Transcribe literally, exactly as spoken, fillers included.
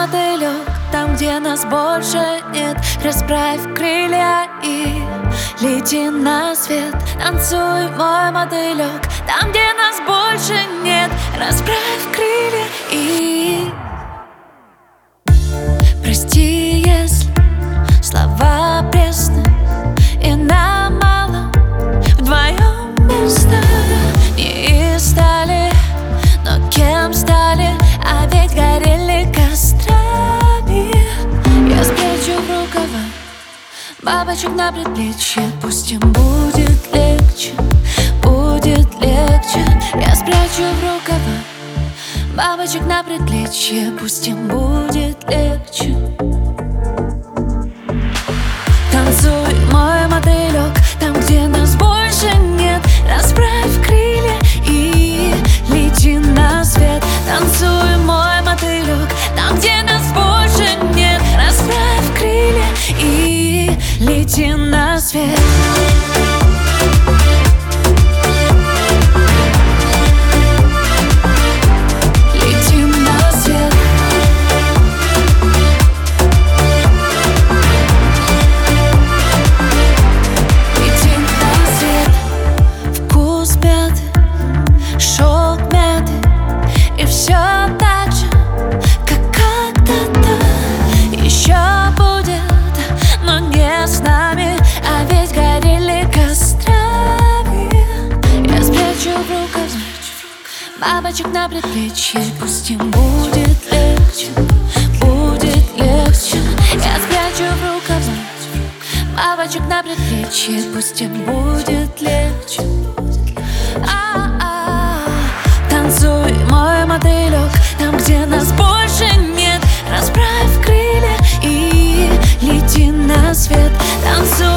мотылек, там, где нас больше нет. Расправь крылья и лети на свет. Танцуй, мой мотылек, там, где нас больше нет. Расправь крылья и прости, если слова пресны и нам мало вдвоем места. Не стали, но кем стали, а ведь горели кострами. Я спрячу в рукава бабочек на предплечье, пусть им будет легче, будет легче. Я спрячу в рукава бабочек на предплечье, пусть им будет легче. Танцуй, мой мотылек, там, где нас больше нет. Расправь крылья и лети на свет. Танцуй, мой мотылек, там, где нас больше нет. Расправь крылья и лети на свет. Бабочек на предплечье, пусть им будет легче, будет легче. Я спрячу в рукава бабочек на предплечье, пусть им будет легче. А-а-а. Танцуй, мой мотылек, там, где нас больше нет. Расправь крылья и лети на свет. Танцуй.